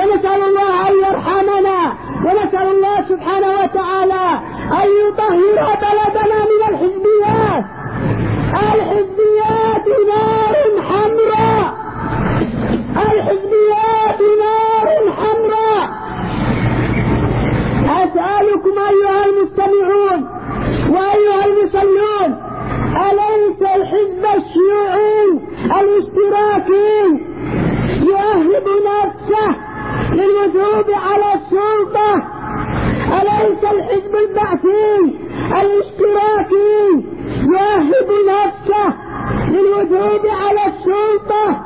ونسأل الله أن يرحمنا، ونسأل الله سبحانه وتعالى أن يطهر بلدنا من الحزبيات. الحزبيات نار حمراء، الحزبيات نار حمراء. أسألكم أيها المستمعون وأيها المصلون، أليس الحزب الشيوعي الاشتراكي يؤهب نفسه للوثوق على السلطة؟ أليس الحزب البعثي الاشتراكي يؤهب نفسه للوثوق على السلطة؟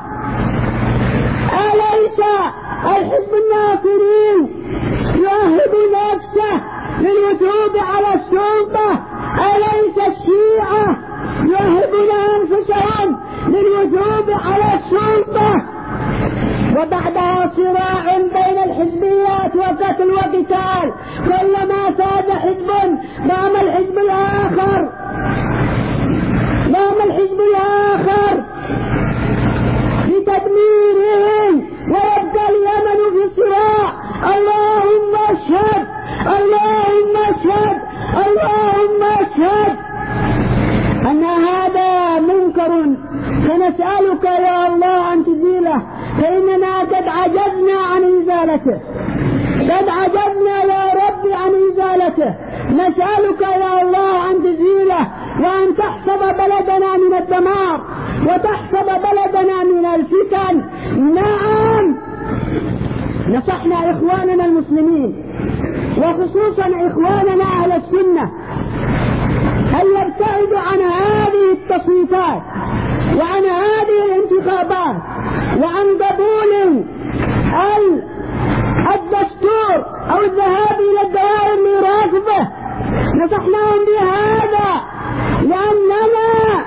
أليس الحزب الناصري يؤهب نفسه للوثوق على السلطة؟ أليس الشيعة يؤهبون أنفسهم للوثوق على السلطة؟ وبعدها صراع بين الحزبيات وقتل وقتال، كلما ساد حزب نام الحزب الآخر، نام الحزب الآخر لتدميره، ويبقى اليمن في صراع. اللهم اشهد، اللهم اشهد، اللهم اشهد أن هذا منكر، فنسألك يا الله أن تزيله، فإننا قد عجزنا عن إزالته، قد عجزنا يا رب عن إزالته. نسألك يا الله أن تزيله، وأن تحفظ بلدنا من الدمار، وتحفظ بلدنا من الفتن. نعم، نصحنا إخواننا المسلمين وخصوصا إخواننا أهل السنة أن يبتعدوا عن هذه التصويتات وعن هذه الانتخابات وعن قبول الدستور أو الذهاب إلى الدوائر لرافضه. نصحناهم بهذا لأننا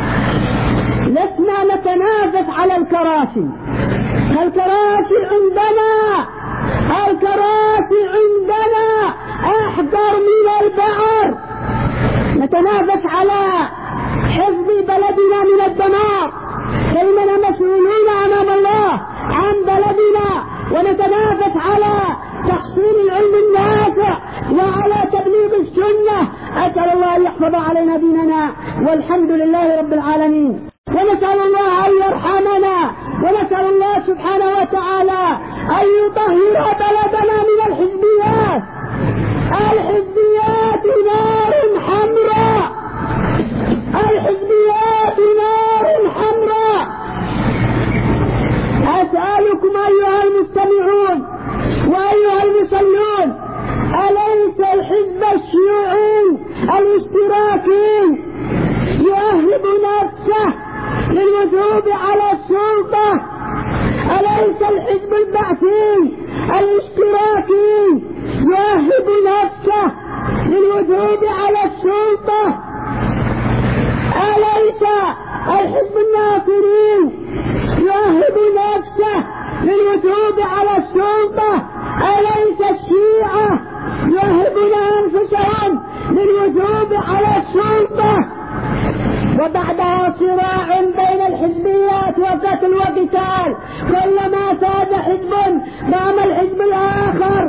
لسنا نتنافس على الكراسي. الكراسي عندنا، الكراسي عندنا أحقر من البعر. نتنافس على حفظ بلدنا من الدمار، فإننا مسؤولون أمام الله عن بلدنا، ونتنافس على تحصيل العلم النافع وعلى تبليغ السنة. أسأل الله أن يحفظ علينا ديننا، والحمد لله رب العالمين. ونسأل الله أن يرحمنا، ونسأل الله سبحانه وتعالى أن يطهر بلدنا من الحزبيات. الحزبيات نار حمراء، الحزبيات نار حمراء. أسألكم أيها المستمعون وأيها المصلون، أليس الحزب الشيوعي الاشتراكي يؤهب نفسه للوثوق على السلطة؟ أليس الحزب البعثي الاشتراكي يؤهب نفسه للوثوق على السلطة؟ أليس الحزب الناصري يؤهب نفسه للوثوق على السلطة؟ أليس الشيعة يؤهبون أنفسهم للوثوق على السلطة؟ وبعدها صراع بين الحزبيات وقتل وقتال، كلما ساد حزب نام الحزب الآخر،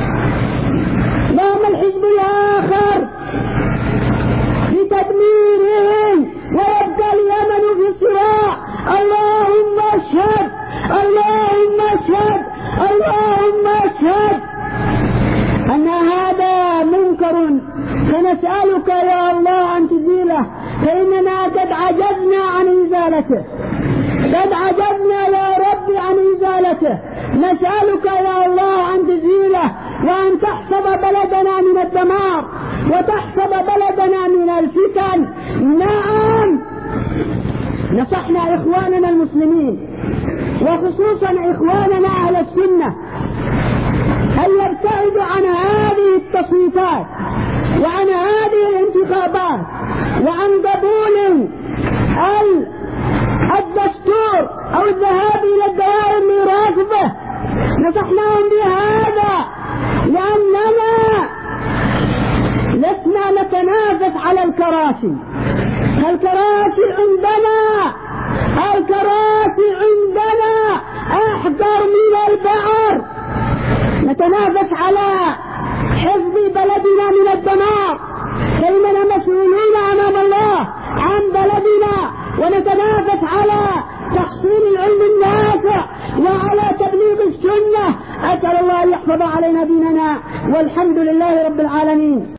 نام الحزب الآخر لتدميره، ويبقى اليمن في صراع. اللهم اشهد، اللهم اشهد، اللهم اشهد أن هذا منكر، فنسألك يا الله أن تزيله، فإننا قد عجزنا عن إزالته، قد عجزنا يا رب عن إزالته. نسألك يا الله أن تزيله، وأن تحفظ بلدنا من الدمار، وتحفظ بلدنا من الفتن. نعم، نصحنا إخواننا المسلمين وخصوصا إخواننا أهل السنة أن يبتعدوا عن هذه التصويتات وعن هذه الانتخابات وعن قبول الدستور أو الذهاب إلى الدوائر لرافضه. نصحناهم بهذا لأننا لسنا نتنافس على الكراسي. الكراسي عندنا، الكراسي عندنا أحقر من البعر. نتنافس على حفظ بلدنا من الدمار، فإننا مسؤولون أمام الله عن بلدنا، ونتنافس على تحصيل العلم النافع وعلى تبليغ السنة. أسأل الله أن يحفظ علينا ديننا، والحمد لله رب العالمين.